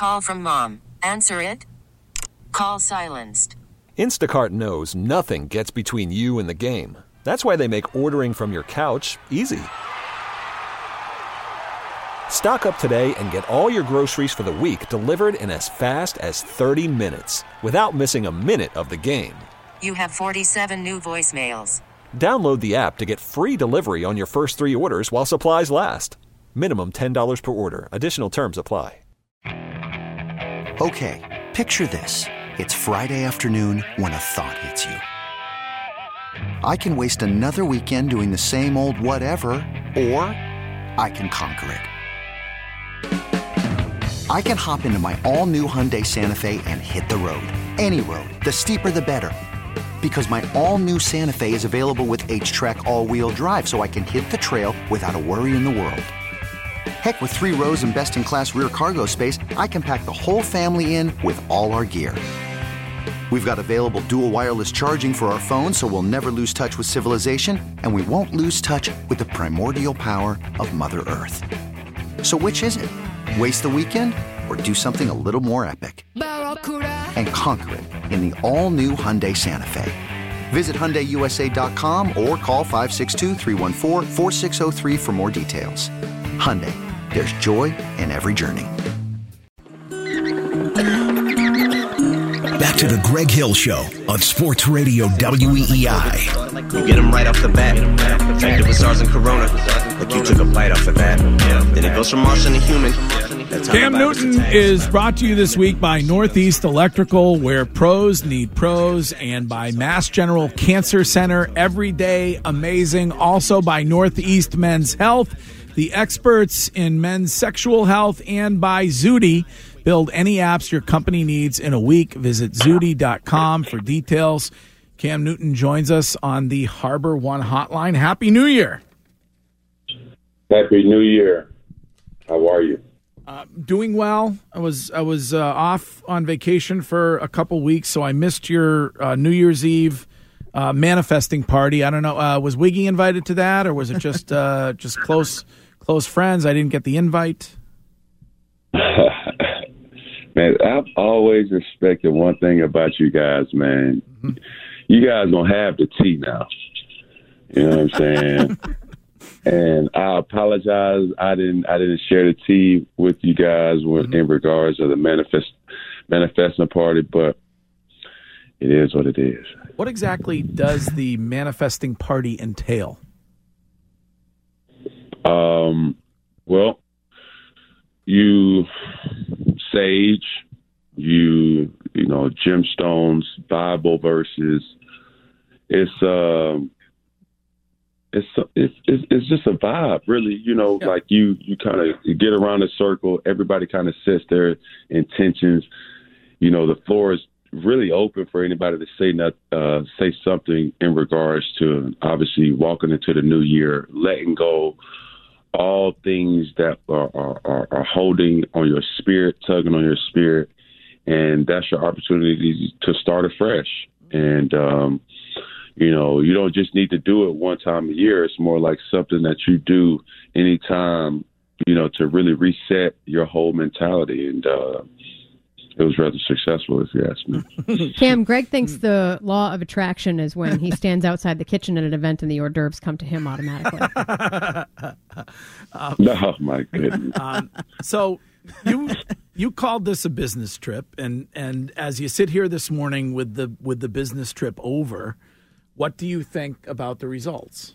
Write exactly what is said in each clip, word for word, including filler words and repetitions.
call from mom. Answer it. Call silenced. Instacart knows nothing gets between you and the game. That's why they make ordering from your couch easy. Stock up today and get all your groceries for the week delivered in as fast as thirty minutes without missing a minute of the game. You have forty-seven new voicemails. Download the app to get free delivery on your first three orders while supplies last. Minimum ten dollars per order. Additional terms apply. Okay, picture this. It's Friday afternoon when a thought hits you. I can waste another weekend doing the same old whatever, or I can conquer it. I can hop into my all-new Hyundai Santa Fe and hit the road. Any road. The steeper the better. Because my all-new Santa Fe is available with H-Track all-wheel drive, so I can hit the trail without a worry in the world. Heck, with three rows and best-in-class rear cargo space, I can pack the whole family in with all our gear. We've got available dual wireless charging for our phones, so we'll never lose touch with civilization, and we won't lose touch with the primordial power of Mother Earth. So which is it? Waste the weekend or do something a little more epic? And conquer it in the all-new Hyundai Santa Fe. Visit Hyundai U S A dot com or call five six two, three one four, four six zero three for more details. Hyundai, there's joy in every journey. Back to the Greg Hill Show on Sports Radio W E E I. You get them right off the bat. Infected with SARS and Corona. Like you took a bite off of that. Then it goes from Martian to human. Cam Newton is brought to you this week by Northeast Electrical, where pros need pros, and by Mass General Cancer Center, every day amazing. Also by Northeast Men's Health, the experts in men's sexual health, and by Zudy. Build any apps your company needs in a week. Visit Zudy dot com for details. Cam Newton joins us on the Harbor One hotline. Happy New Year. Happy New Year. How are you? Uh, doing well. I was I was uh, off on vacation for a couple weeks, so I missed your uh, New Year's Eve uh, manifesting party. I don't know. Uh, was Wiggy invited to that, or was it just uh, just close close friends? I didn't get the invite. Man, I've always respected one thing about you guys, man. Mm-hmm. You guys don't have the tea now. You know what I'm saying? And I apologize. I didn't. I didn't share the tea with you guys when, mm-hmm. in regards to the manifest manifesting party, but it is what it is. What exactly does the manifesting party entail? Um. Well, you sage, you you know, gemstones, Bible verses. It's um. It's, it's it's just a vibe, really. You know, yeah. like you, you kind of get around a circle. Everybody kind of sets their intentions. You know, the floor is really open for anybody to say not, uh, say something in regards to obviously walking into the new year, letting go all things that are, are, are holding on your spirit, tugging on your spirit, and that's your opportunity to start afresh. And um, you know, you don't just need to do it one time a year. It's more like something that you do anytime, you know, to really reset your whole mentality. And uh, it was rather successful, if you ask me. Cam, Greg thinks the law of attraction is when he stands outside the kitchen at an event and the hors d'oeuvres come to him automatically. um, no, my goodness. Um, so you you called this a business trip, and, and as you sit here this morning with the with the business trip over, what do you think about the results?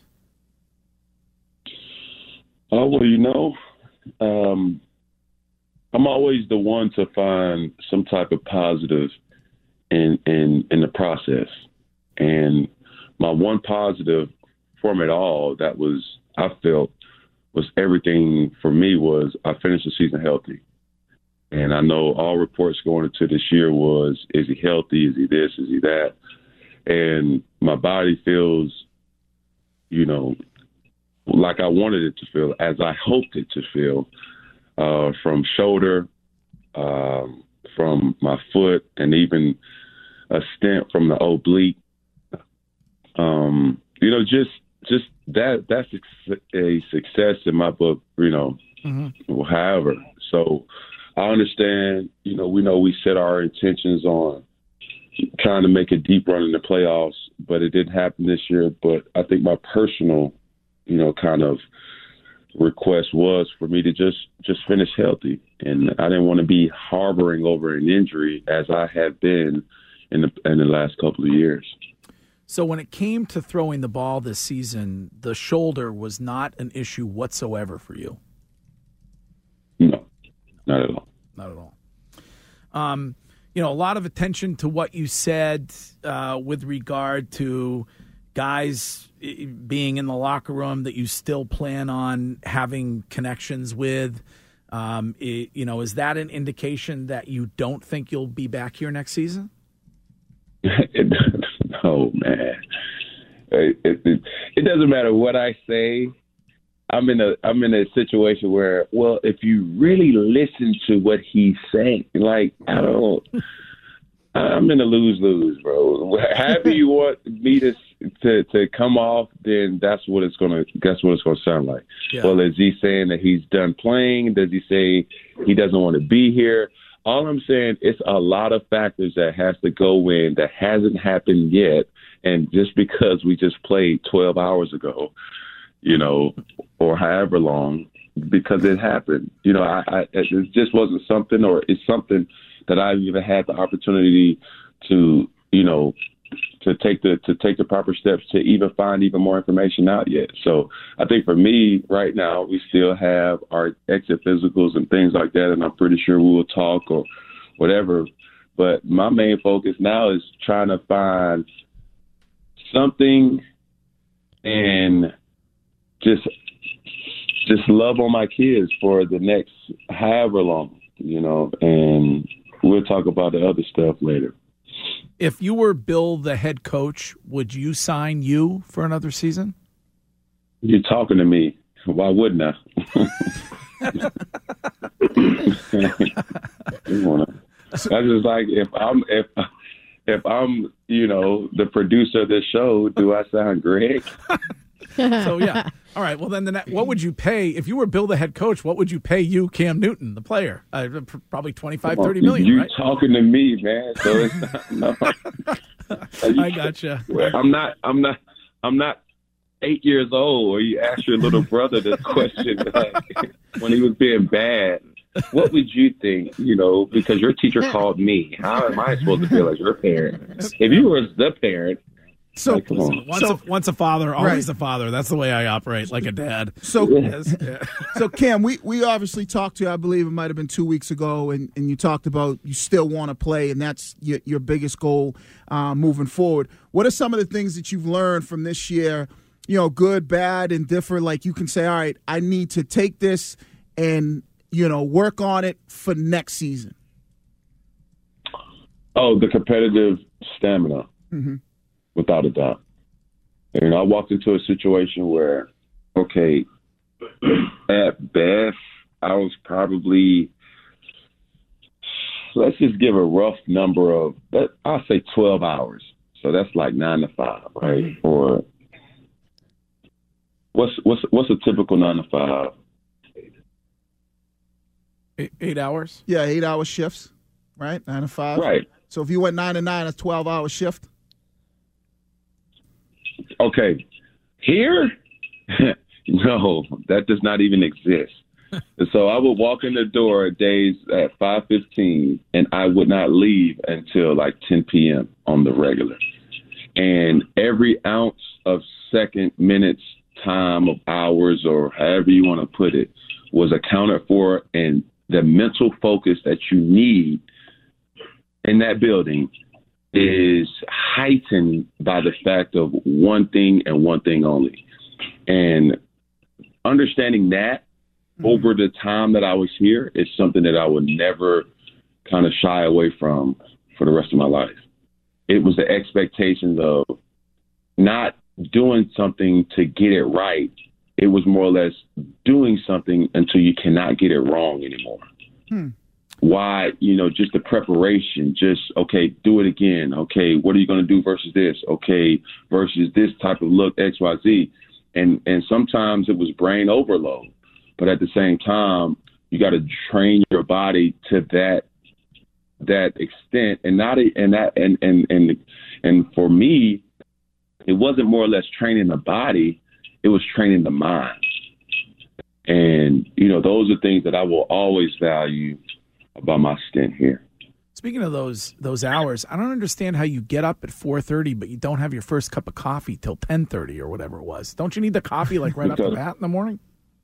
Oh, well, you know, um, I'm always the one to find some type of positive in, in, in the process. And my one positive from it all that was, I felt, was everything for me was I finished the season healthy. And I know all reports going into this year was, is he healthy? Is he this? Is he that? And my body feels, you know, like I wanted it to feel, as I hoped it to feel, uh, from shoulder, um, from my foot, and even a stent from the oblique. Um, you know, just just that that's a success in my book, you know, mm-hmm. however. So I understand, you know, we know we set our intentions on trying to make a deep run in the playoffs, but it didn't happen this year. But I think my personal, you know, kind of request was for me to just, just finish healthy. And I didn't want to be harboring over an injury as I had been in the, in the last couple of years. So when it came to throwing the ball this season, the shoulder was not an issue whatsoever for you? No, not at all. Not at all. Um, you know, a lot of attention to what you said uh, with regard to guys being in the locker room that you still plan on having connections with. Um, it, you know, is that an indication that you don't think you'll be back here next season? No, man. It, it, it doesn't matter what I say. I'm in a I'm in a situation where, well, if you really listen to what he's saying, like, I don't, I'm in a lose-lose, bro. However you want me to to to come off, then that's what it's gonna that's what it's gonna sound like. Yeah. Well, is he saying that he's done playing? Does he say he doesn't want to be here? All I'm saying, it's a lot of factors that has to go in that hasn't happened yet, and just because we just played twelve hours ago, you know, or however long, because it happened. You know, I, I it just wasn't something, or it's something that I've even had the opportunity to, you know, to take the to take the proper steps to even find even more information out yet. So I think for me right now, we still have our exit physicals and things like that, and I'm pretty sure we will talk or whatever. But my main focus now is trying to find something and just just love on my kids for the next however long, you know, and we'll talk about the other stuff later. If you were Bill, the head coach, would you sign you for another season? You're talking to me. Why wouldn't I? That's just like if I'm if if I'm you know the producer of this show, do I sound Greg? So yeah. All right. Well, then, the ne- what would you pay if you were Bill, the head coach? What would you pay you, Cam Newton, the player? Uh, probably twenty-five, thirty million. You right? talking to me, man? So it's not, no. I gotcha. I'm not. I'm not. I'm not eight years old. Or you ask your little brother this question like, when he was being bad. What would you think? You know, because your teacher called me. How am I supposed to feel as your parent? If you were the parent. So, like, come on. once, so a, once a father, always right. a father. That's the way I operate, like a dad. So, yes. Yeah. so Cam, we, we obviously talked to you, I believe it might have been two weeks ago, and, and you talked about you still want to play, and that's your, your biggest goal uh, moving forward. What are some of the things that you've learned from this year, you know, good, bad, and different? Like you can say, all right, I need to take this and, you know, work on it for next season. Oh, the competitive stamina. Mm-hmm. Without a doubt. And I walked into a situation where, okay, at best, I was probably, let's just give a rough number of, I'll say twelve hours. So that's like nine to five, right? Mm-hmm. Or what's what's what's a typical nine to five? Eight, eight hours? Yeah, eight-hour shifts, right? Nine to five. Right. So if you went nine to nine, a twelve-hour shift? Okay, here, no, that does not even exist. So I would walk in the door days at five fifteen, and I would not leave until like ten p.m. on the regular. And every ounce of second, minutes, time, of hours, or however you want to put it, was accounted for, and the mental focus that you need in that building is heightened by the fact of one thing and one thing only. And understanding that mm-hmm. over the time that I was here is something that I would never kind of shy away from for the rest of my life. It was the expectations of not doing something to get it right. It was more or less doing something until you cannot get it wrong anymore. Hmm. Why, you know, just the preparation, just, okay, do it again. Okay, what are you going to do versus this? Okay, versus this type of look, X, Y, Z. And and sometimes it was brain overload. But at the same time, you got to train your body to that that extent, and not and that and and and and for me, it wasn't more or less training the body; it was training the mind. And you know, those are things that I will always value about my stint here. Speaking of those those hours, I don't understand how you get up at four thirty, but you don't have your first cup of coffee till ten thirty or whatever it was. Don't you need the coffee like right off the bat in the morning?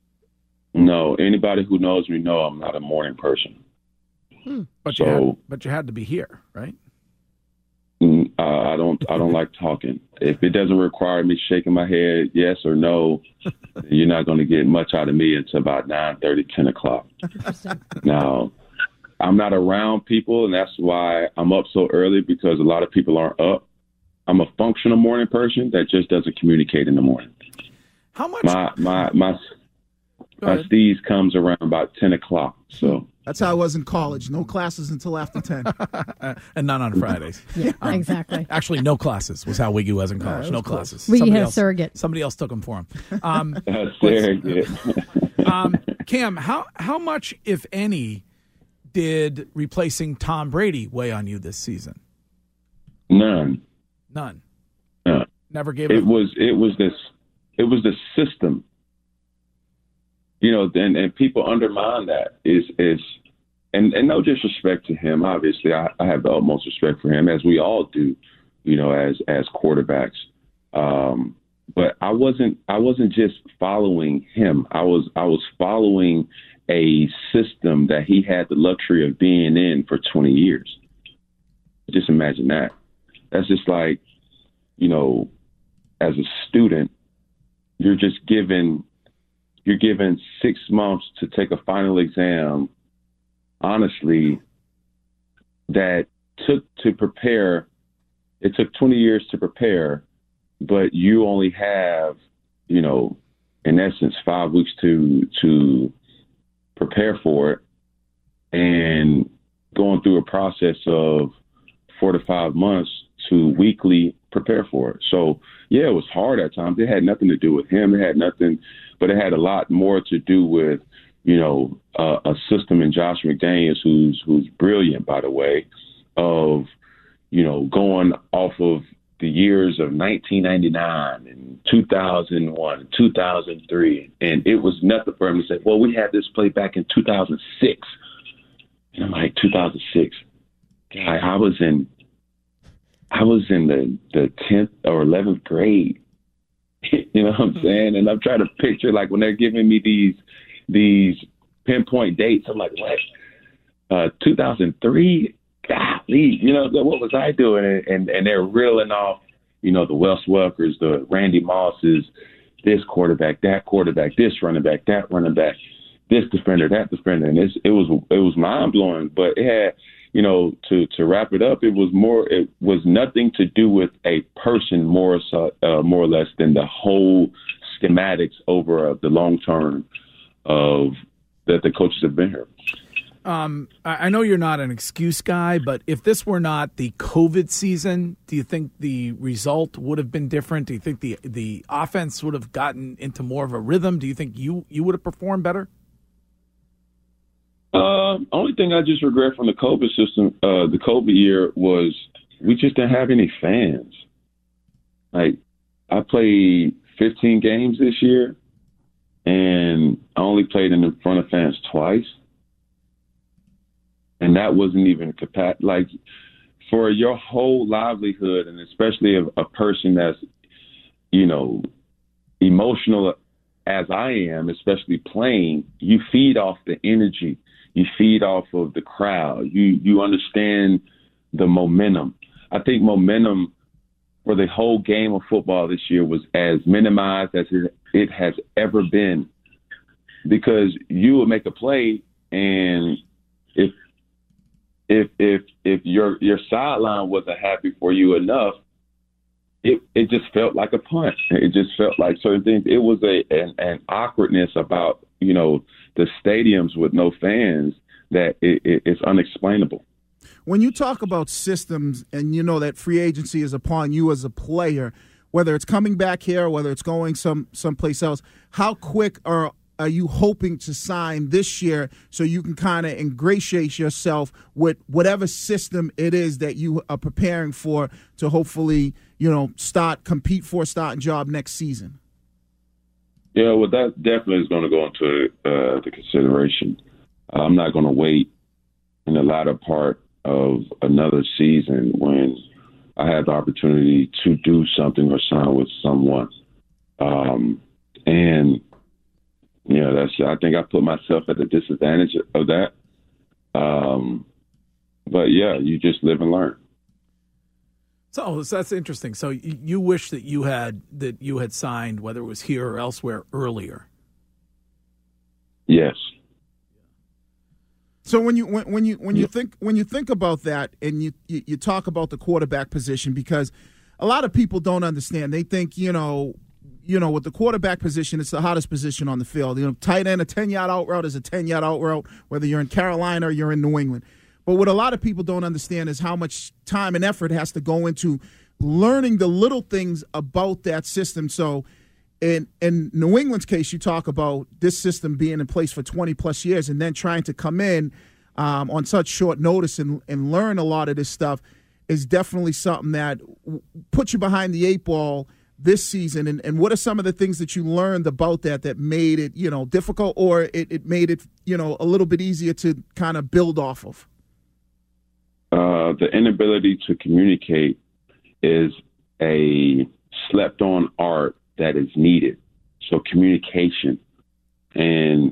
No, anybody who knows me know I'm not a morning person. Hmm. But so, you had, but you had to be here, right? Uh, I don't I don't like talking. If it doesn't require me shaking my head yes or no, you're not going to get much out of me until about nine thirty, ten o'clock. Now, I'm not around people, and that's why I'm up so early, because a lot of people aren't up. I'm a functional morning person that just doesn't communicate in the morning. How much? My my my, my steez comes around about ten o'clock. So that's how I was in college. No classes until after ten, and none on Fridays. Yeah, um, exactly. Actually, no classes was how Wiggy was in college. Yeah, no was classes. Wiggy somebody had a else, surrogate. Somebody else took them for him. Um, surrogate. um, Cam, how how much, if any, did replacing Tom Brady weigh on you this season? None. None. None. Never gave it. It was it was this it was the system. You know, and, and people undermine that. Is is and, and no disrespect to him. Obviously, I, I have the utmost respect for him, as we all do. You know, as as quarterbacks. Um, but I wasn't I wasn't just following him. I was I was following a system that he had the luxury of being in for twenty years. Just imagine that. That's just like, you know, as a student, you're just given, you're given six months to take a final exam, honestly, that took to prepare, it took twenty years to prepare, but you only have, you know, in essence, five weeks to, to, prepare for it, and going through a process of four to five months to weekly prepare for it. So, yeah, it was hard at times. It had nothing to do with him. It had nothing, but it had a lot more to do with, you know, uh, a system in Josh McDaniels, who's who's brilliant, by the way, of, you know, going off of the years of nineteen ninety-nine and two thousand one and two thousand three. And it was nothing for him to say, well, we had this play back in two thousand six. And I'm like, two thousand six? I, I was in I was in the, the tenth or eleventh grade. You know what I'm saying? And I'm trying to picture, like, when they're giving me these these pinpoint dates, I'm like, what? Uh, two thousand three? Golly, you know, what was I doing? And, and and they're reeling off, you know, the Wes Welkers, the Randy Mosses, this quarterback, that quarterback, this running back, that running back, this defender, that defender, and it's, it was it was mind blowing. But it had, you know, to to wrap it up, it was more, it was nothing to do with a person more so, uh, more or less than the whole schematics over uh, the long term of that the coaches have been here. Um, I know you're not an excuse guy, but if this were not the COVID season, do you think the result would have been different? Do you think the the offense would have gotten into more of a rhythm? Do you think you, you would have performed better? Uh, only thing I just regret from the COVID system, uh, the COVID year, was we just didn't have any fans. Like, I played fifteen games this year, and I only played in front of fans twice. And that wasn't even capa- like for your whole livelihood, and especially a, a person that's, you know, emotional as I am, especially playing, you feed off the energy. You feed off of the crowd. You you understand the momentum. I think momentum for the whole game of football this year was as minimized as it, it has ever been, because you would make a play, and if If if if your your sideline wasn't happy for you enough, it it just felt like a punt. It just felt like certain things. It was a an, an awkwardness about, you know, the stadiums with no fans that it, it, it's unexplainable. When you talk about systems, and you know that free agency is upon you as a player, whether it's coming back here or whether it's going some someplace else, how quick are are you hoping to sign this year so you can kind of ingratiate yourself with whatever system it is that you are preparing for to hopefully, you know, start compete for a starting job next season? Yeah, well, that definitely is going to go into uh, the consideration. I'm not going to wait in the latter part of another season when I have the opportunity to do something or sign with someone. Um, and, you know, that's, I think I put myself at a disadvantage of that. Um, but, yeah, you just live and learn. So, so that's interesting. So you, you wish that you had that you had signed, whether it was here or elsewhere, earlier. Yes. So when you when, when you when you think when you think about that and you, you you talk about the quarterback position, because a lot of people don't understand. They think, you know, you know, with the quarterback position, it's the hottest position on the field. You know, tight end, a ten-yard out route is a ten-yard out route, whether you're in Carolina or you're in New England. But what a lot of people don't understand is how much time and effort has to go into learning the little things about that system. So in in New England's case, you talk about this system being in place for twenty plus years and then trying to come in um, on such short notice and, and learn a lot of this stuff is definitely something that puts you behind the eight ball this season. And, and what are some of the things that you learned about that that made it, you know, difficult, or it, it made it, you know, a little bit easier to kind of build off of? Uh, the inability to communicate is a slept-on art that is needed. So communication. And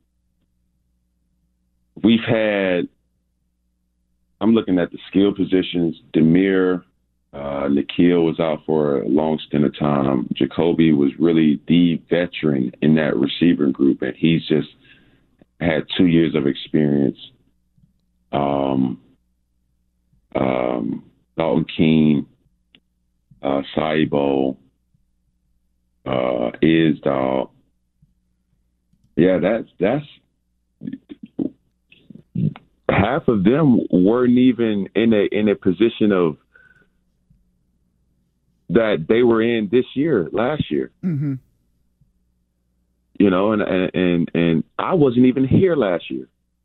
we've had, I'm looking at the skill positions, Demir, uh, Nikhil was out for a long stint of time. Jacoby was really the veteran in that receiving group, and he's just had two years of experience. Um, Um, Dalton Keene, uh, Saibo, uh, Isdall. Yeah, that's that's half of them weren't even in a in a position of that they were in this year, last year. Mm-hmm. You know, and, and and and I wasn't even here last year.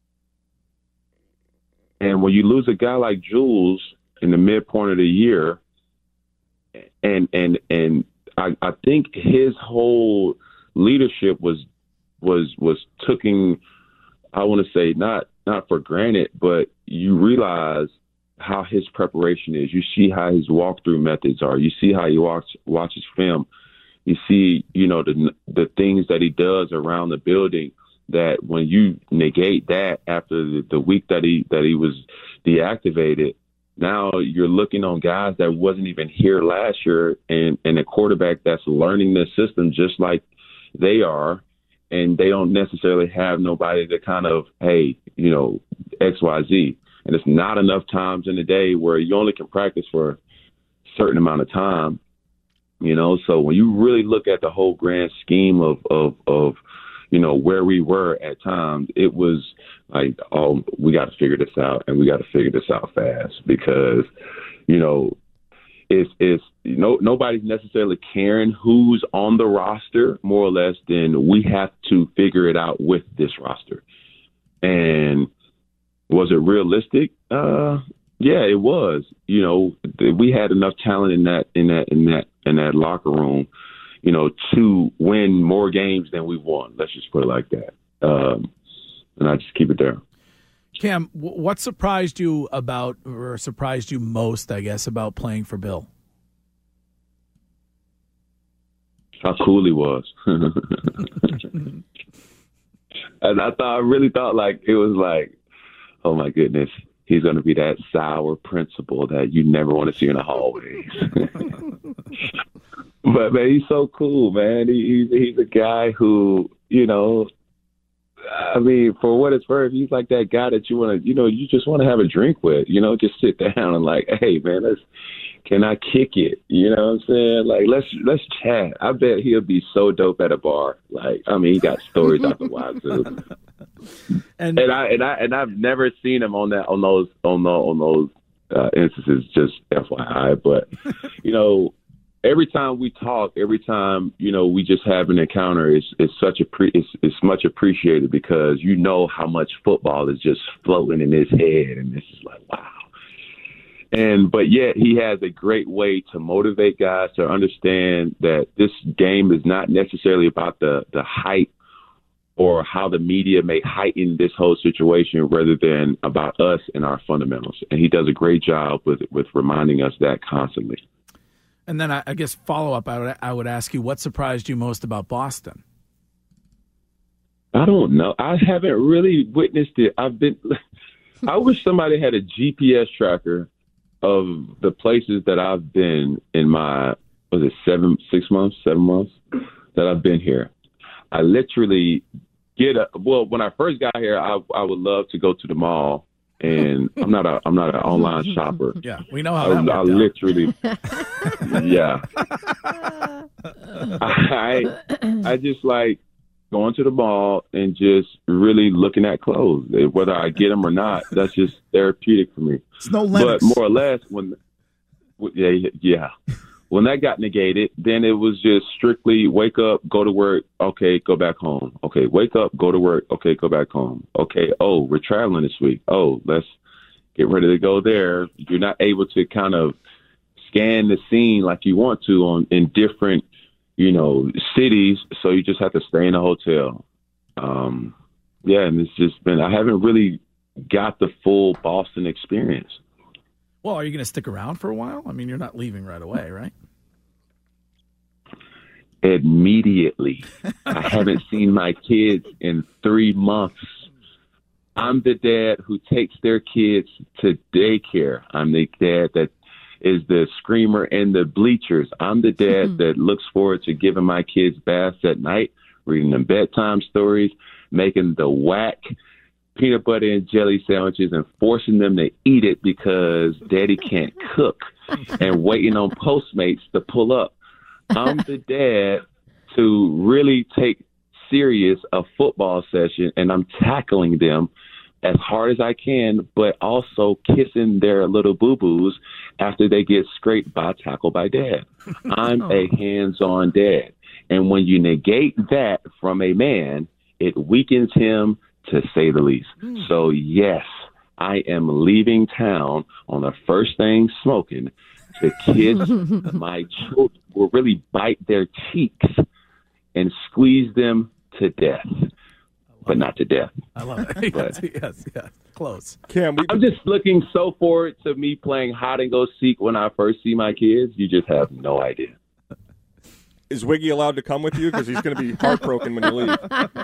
And when you lose a guy like Jules in the midpoint of the year, and and and I, I think his whole leadership was was was taken, I want to say not not for granted, but you realize how his preparation is. You see how his walkthrough methods are. You see how he watch watches film. You see, you know, the the things that he does around the building. That when you negate that after the, the week that he that he was deactivated, now you're looking on guys that wasn't even here last year, and, and a quarterback that's learning this system just like they are, and they don't necessarily have nobody to kind of, hey, you know, X, Y, Z. And it's not enough times in the day where you only can practice for a certain amount of time, you know. So when you really look at the whole grand scheme of of, of you know, where we were at times, it was like, oh, we got to figure this out, and we got to figure this out fast because, you know, it's, it's you know, nobody's necessarily caring who's on the roster, more or less, than we have to figure it out with this roster. And was it realistic? Uh, yeah, it was. You know, we had enough talent in that, in that, in that, in that locker room, you know, to win more games than we've won. Let's just put it like that. Um, and I just keep it there. Cam, what surprised you about, or surprised you most, I guess, about playing for Bill? How cool he was. And I thought, I really thought like, it was like, oh my goodness, he's going to be that sour principal that you never want to see in the hallways. But, man, he's so cool, man. He, he's, he's a guy who, you know, I mean, for what it's worth, he's like that guy that you want to, you know, you just want to have a drink with, you know, just sit down and like, hey, man, let's, can I kick it? You know what I'm saying? Like, let's, let's chat. I bet he'll be so dope at a bar. Like, I mean, he got stories out the wazoo. And, and I, and I, and I've never seen him on that, on those, on the, on those uh, instances, just F Y I. But, you know, every time we talk, every time, you know, we just have an encounter, it's, it's such a pre, it's, it's much appreciated because you know how much football is just floating in his head. And it's just like, wow. And, but yet he has a great way to motivate guys to understand that this game is not necessarily about the, the hype or how the media may heighten this whole situation rather than about us and our fundamentals. And he does a great job with, with reminding us that constantly. And then I, I guess follow up, I would, I would ask you, what surprised you most about Boston? I don't know. I haven't really witnessed it. I've been, I wish somebody had a G P S tracker of the places that I've been in my, was it seven, six months, seven months that I've been here. I literally get a, well, when I first got here, I, I would love to go to the mall, and I'm not a, I'm not an online shopper. Yeah, we know how that I, worked I out. literally, yeah. I, I just like going to the mall and just really looking at clothes. Whether I get them or not, that's just therapeutic for me. It's no limits. But more or less, when, yeah, yeah. When that got negated, then it was just strictly wake up, go to work, okay, go back home. Okay, wake up, go to work, okay, go back home. Okay, oh, we're traveling this week. Oh, let's get ready to go there. You're not able to kind of scan the scene like you want to on in different, you know, cities, so you just have to stay in a hotel. Um, yeah, and it's just been, I haven't really got the full Boston experience. Well, are you going to stick around for a while? I mean, you're not leaving right away, right? Immediately. I haven't seen my kids in three months. I'm the dad who takes their kids to daycare. I'm the dad that is the screamer in the bleachers. I'm the dad mm-hmm. that looks forward to giving my kids baths at night, reading them bedtime stories, making the whack peanut butter and jelly sandwiches and forcing them to eat it because daddy can't cook and waiting on Postmates to pull up. I'm the dad to really take serious a football session, and I'm tackling them as hard as I can, but also kissing their little boo-boos after they get scraped by tackle by dad. I'm a hands-on dad. And when you negate that from a man, it weakens him, to say the least. Mm. So, yes, I am leaving town on the first thing smoking to kids. My children will really bite their cheeks and squeeze them to death, but not to death. I love it. But, yes, yes, yes, close. Cam, we- I'm just looking so forward to me playing hide and go seek when I first see my kids. You just have no idea. Is Wiggy allowed to come with you? Because he's going to be heartbroken when you leave.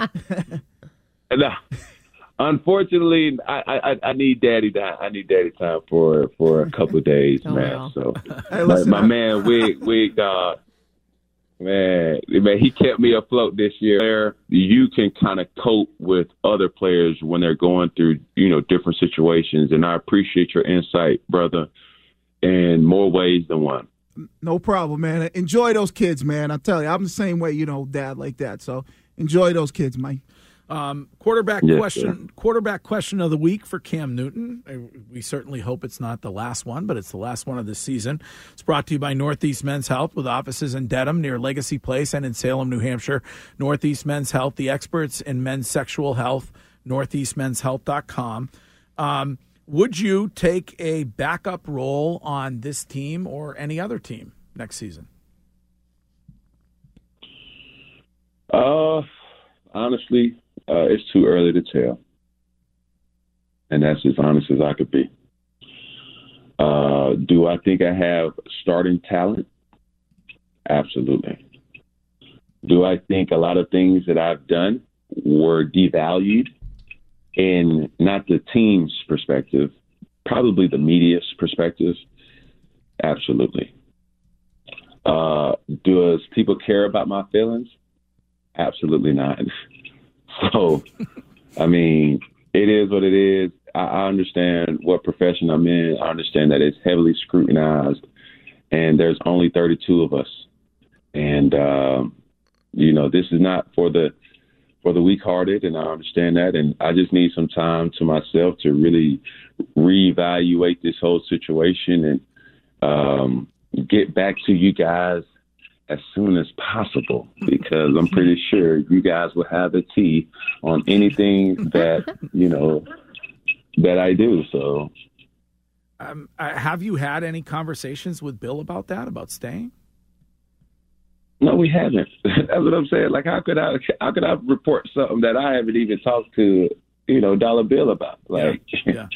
No, unfortunately, I, I I need daddy time. I need daddy time for for a couple of days, oh, man. Wow. So, hey, my, my man, Wig, Wig, uh, man, man, he kept me afloat this year. You can kind of cope with other players when they're going through, you know, different situations, and I appreciate your insight, brother, in more ways than one. No problem, man. Enjoy those kids, man. I tell you, I'm the same way, you know, dad like that. So enjoy those kids, Mike. Um, quarterback yes, question. Sir. Quarterback question of the week for Cam Newton. We certainly hope it's not the last one, but it's the last one of the season. It's brought to you by Northeast Men's Health, with offices in Dedham near Legacy Place and in Salem, New Hampshire. Northeast Men's Health, the experts in men's sexual health. northeast men's health dot com. Um, would you take a backup role on this team or any other team next season? Uh, honestly. Uh, it's too early to tell. And that's as honest as I could be. Uh, do I think I have starting talent? Absolutely. Do I think a lot of things that I've done were devalued in not the team's perspective, probably the media's perspective? Absolutely. Uh, does people care about my feelings? Absolutely not. So, I mean, it is what it is. I, I understand what profession I'm in. I understand that it's heavily scrutinized, and there's only thirty-two of us. And, um, you know, this is not for the for the weak-hearted, and I understand that. And I just need some time to myself to really reevaluate this whole situation and, um, get back to you guys as soon as possible, because I'm pretty sure you guys will have a tea on anything that, you know, that I do. So, um, uh, have you had any conversations with Bill about that, about staying? No, we haven't. That's what I'm saying. Like, how could I, how could I report something that I haven't even talked to, you know, Dollar Bill about? Like, yeah. yeah.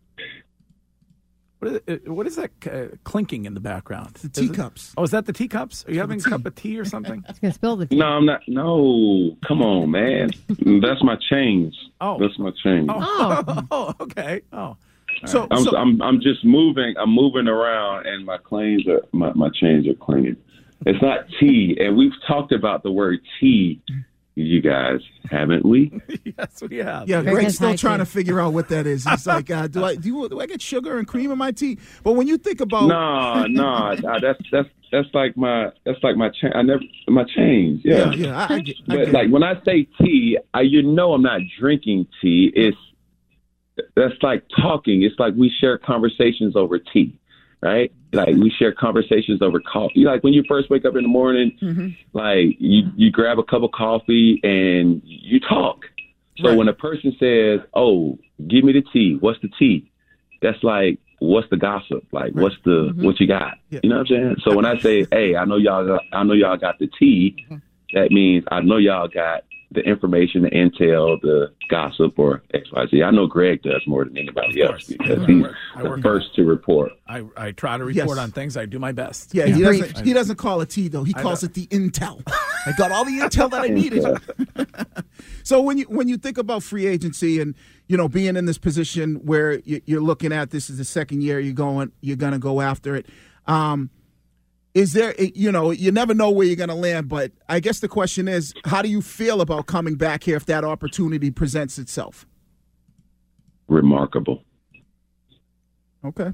What is, what is that uh, clinking in the background? The teacups. Oh, is that the teacups? Are you having a cup of tea or something? It's going to spill the tea. No, I'm not. No, come on, man. That's my change. Oh, that's my change. Oh, oh okay. Oh, so, right. I'm, so I'm I'm just moving. I'm moving around, and my claims are my my chains are clinging. It's not tea, and we've talked about the word tea. You guys, haven't we? Yes, we have. Yeah, Very Greg's still high trying tea. to figure out what that is. He's like, uh, do I do, you, do I get sugar and cream in my tea? But when you think about no, no, no, that's that's that's like my that's like my cha- I never my change. Yeah, yeah, yeah I, I get, I but get like it. when I say tea, I, you know I'm not drinking tea. It's that's like talking. It's like we share conversations over tea, right? Like we share conversations over coffee. Like when you first wake up in the morning, Mm-hmm. like you, you grab a cup of coffee and you talk. So Right. when a person says, "Oh, give me the tea," what's the tea? That's like, what's the gossip? Like, what's the Mm-hmm. what you got? Yeah. You know what I'm saying? So when I say, "Hey, I know y'all, got, I know y'all got the tea," Mm-hmm. that means I know y'all got the information, the intel, the gossip, or X Y Z. I know Greg does more than anybody Of else course. because I he's work- I the work first to report. I, I try to report Yes. on things. I do my best. Yeah, he Yeah. doesn't. He doesn't call it tea though. He I calls know. it the intel. I got all the intel that I needed. So when you when you think about free agency and you know being in this position where you- you're looking at this is the second year you're going you're going to go after it, um, is there you know you never know where you're going to land. But I guess the question is, how do you feel about coming back here if that opportunity presents itself? Remarkable. Okay.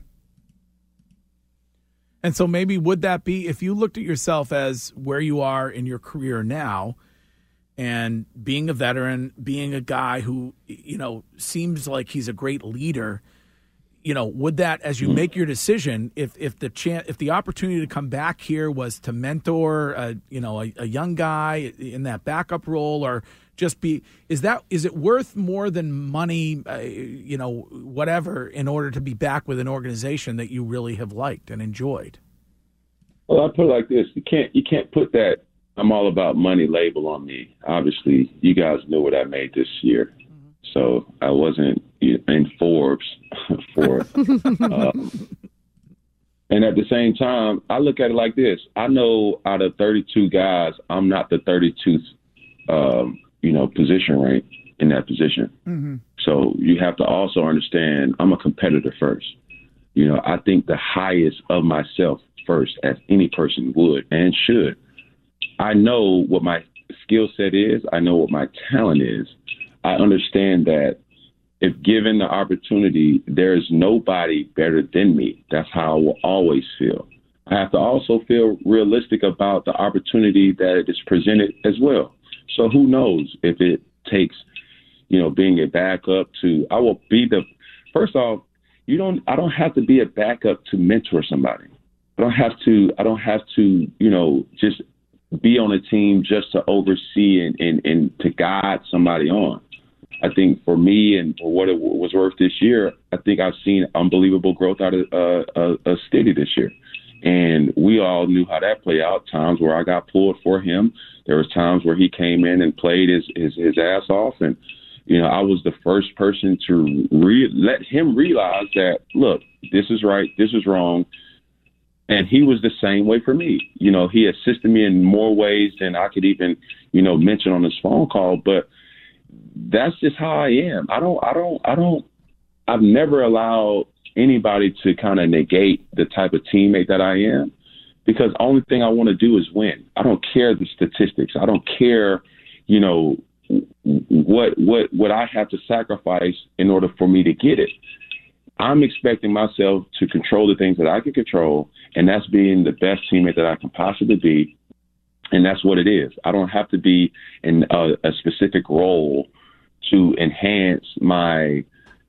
And so maybe would that be, if you looked at yourself as where you are in your career now and being a veteran, being a guy who, you know, seems like he's a great leader, you know, would that, as you make your decision, if if the chance, if the opportunity to come back here was to mentor, a, you know, a, a young guy in that backup role, or just be, is that, is it worth more than money, uh, you know, whatever, in order to be back with an organization that you really have liked and enjoyed? Well, I put it like this: you can't you can't put that "I'm all about money" label on me. Obviously, you guys know what I made this year, so I wasn't in Forbes for. um, and at the same time, I look at it like this: I know out of thirty-two guys, I'm not the thirty-tooth, um, you know, position rank in that position. Mm-hmm. So you have to also understand I'm a competitor first. You know, I think the highest of myself first, as any person would and should. I know what my skill set is. I know what my talent is. I understand that if given the opportunity, there is nobody better than me. That's how I will always feel. I have to also feel realistic about the opportunity that is presented as well. So who knows if it takes, you know, being a backup to, I will be the, first off, you don't, I don't have to be a backup to mentor somebody. I don't have to, I don't have to, you know, just be on a team just to oversee and, and, and to guide somebody on. I think for me and for what it was worth this year, I think I've seen unbelievable growth out of uh, uh, uh, Steady this year. And we all knew how that played out. Times where I got pulled for him. There was times where he came in and played his, his, his ass off. And, you know, I was the first person to re- let him realize that, look, this is right, this is wrong. And he was the same way for me. You know, he assisted me in more ways than I could even, you know, mention on this phone call. But that's just how I am. I don't, I don't, I don't, I've never allowed anybody to kind of negate the type of teammate that I am, because the only thing I want to do is win. I don't care the statistics. I don't care, you know, what, what, what I have to sacrifice in order for me to get it. I'm expecting myself to control the things that I can control, and that's being the best teammate that I can possibly be. And that's what it is. I don't have to be in a, a specific role to enhance my,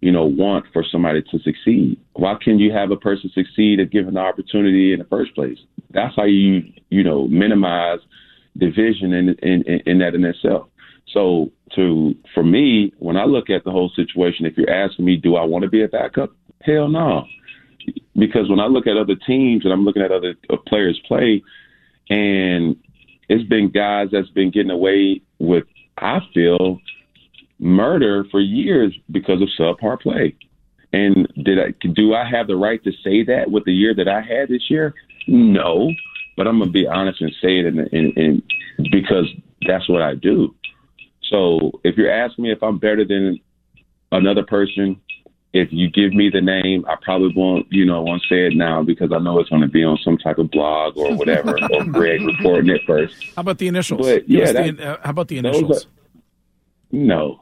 you know, want for somebody to succeed? Why can't you have a person succeed if given the opportunity in the first place? That's how you, you know, minimize division in, in, in that in itself. So to, for me, when I look at the whole situation, if you're asking me, do I want to be a backup? Hell no. Because when I look at other teams and I'm looking at other players play, and it's been guys that's been getting away with, I feel, murder for years because of subpar play. And did I, do I have the right to say that with the year that I had this year? No, but I'm going to be honest and say it in, in, in, because that's what I do. So if you're asking me if I'm better than another person, if you give me the name, I probably won't, you know, won't say it now because I know it's going to be on some type of blog or whatever, or Greg reporting it first. How about the initials? But, yeah, that, the, uh, how about the initials? Are, no.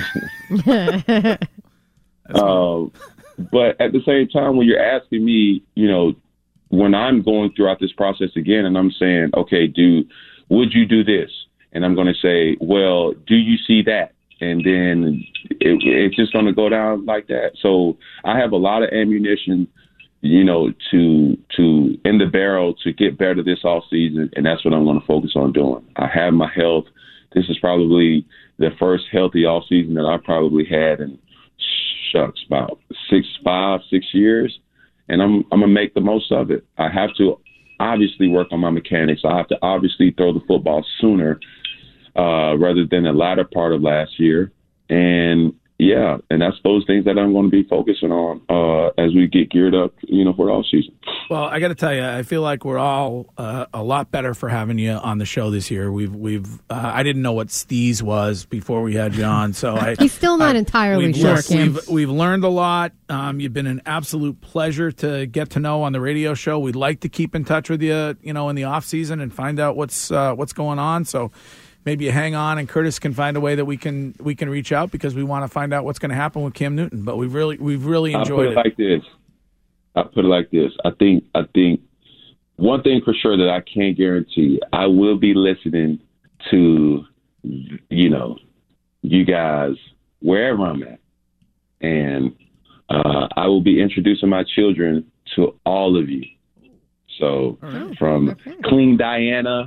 um, but at the same time, when you're asking me, you know, when I'm going throughout this process again and I'm saying, okay, do, would you do this? And I'm going to say, well, do you see that? And then it, it's just going to go down like that. So I have a lot of ammunition, you know, to to in the barrel to get better this off season, and that's what I'm going to focus on doing. I have my health. This is probably the first healthy off season that I probably had in shucks about six, five, six years, and I'm I'm gonna make the most of it. I have to obviously work on my mechanics. I have to obviously throw the football sooner. Uh, rather than the latter part of last year. And, yeah, and that's those things that I'm going to be focusing on uh, as we get geared up, you know, for all season. Well, I got to tell you, I feel like we're all uh, a lot better for having you on the show this year. We've, we've, uh, I didn't know what Steez was before we had you on, so I. He's still not I, entirely we've, sure, we've, Cam. We've, we've learned a lot. Um, you've been an absolute pleasure to get to know on the radio show. We'd like to keep in touch with you, you know, in the off season and find out what's uh, what's going on. So. Maybe you hang on, and Curtis can find a way that we can we can reach out because we want to find out what's going to happen with Cam Newton. But we've really we've really enjoyed it. I'll put it like this. I'll put it like this. I think I think one thing for sure that I can guarantee, I will be listening to, you know, you guys wherever I'm at, and uh, I will be introducing my children to all of you. So right. from okay. Clean Diana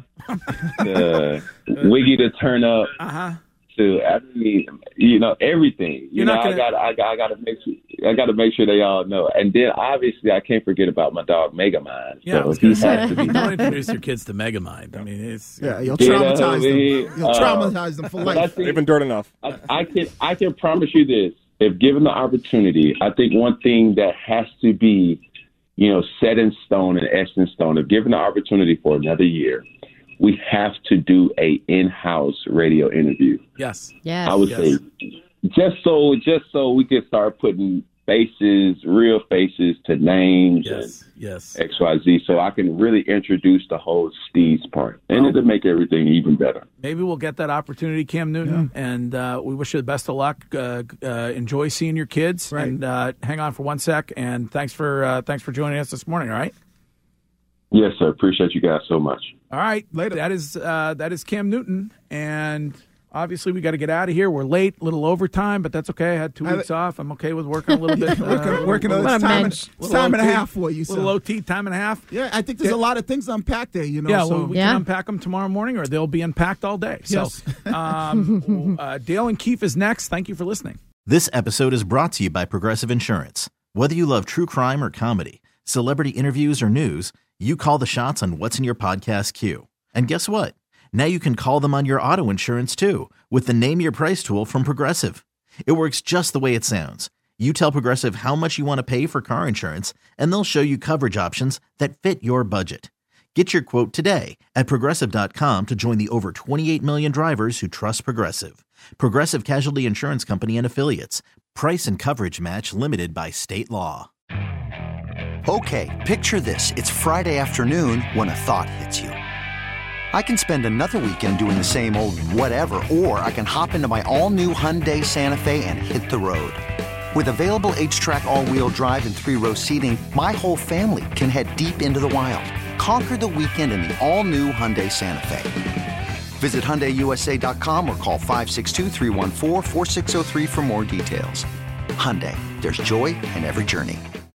to Wiggy to Turn Up uh-huh. to I mean, you know, everything. You You're know, not gonna... I got I got I got to make sure I got to make sure they all know. And then obviously I can't forget about my dog Megamind. Yeah, so he has to be. Don't introduce your kids to Megamind. I mean, it's Yeah, you'll You know, traumatize I mean, them. You'll uh, traumatize them for but I life. think- They've been dirt enough. I, I can I can promise you this. If given the opportunity, I think one thing that has to be, you know, set in stone and etched in stone, if given the opportunity for another year, we have to do a in-house radio interview. yes, Yes. I would Yes. say just so just so we could start putting faces, real faces to names yes, yes. and X Y Z, so I can really introduce the whole Steez part, and Well, it'll make everything even better. Maybe we'll get that opportunity, Cam Newton, and uh, we wish you the best of luck. Uh, uh, enjoy seeing your kids, Right. and uh, hang on for one sec. And thanks for uh, thanks for joining us this morning. All right, Yes, sir. Appreciate you guys so much. all right. Later. That is uh, that is Cam Newton, and obviously we got to get out of here. We're late, a little overtime, but that's okay. I had two I- weeks off. I'm okay with working a little bit. working uh, working little, on What this a time, and, mensch. it's time and a O T, half for you. little So. O T, time and a half. Yeah, I think there's Yeah. a lot of things to unpack there. You know, Yeah, so well, we Yeah. can unpack them tomorrow morning, or they'll be unpacked all day. Yes. So, um, uh, Dale and Keefe is next. Thank you for listening. This episode is brought to you by Progressive Insurance. Whether you love true crime or comedy, celebrity interviews or news, you call the shots on what's in your podcast queue. And guess what? Now you can call them on your auto insurance too with the Name Your Price tool from Progressive. It works just the way it sounds. You tell Progressive how much you want to pay for car insurance, and they'll show you coverage options that fit your budget. Get your quote today at Progressive dot com to join the over twenty-eight million drivers who trust Progressive. Progressive Casualty Insurance Company and Affiliates. Price and coverage match limited by state law. Okay, picture this. It's Friday afternoon when a thought hits you. I can spend another weekend doing the same old whatever, or I can hop into my all-new Hyundai Santa Fe and hit the road. With available H-Track all-wheel drive and three-row seating, my whole family can head deep into the wild. Conquer the weekend in the all-new Hyundai Santa Fe. Visit Hyundai U S A dot com or call five six two, three one four, four six zero three for more details. Hyundai, there's joy in every journey.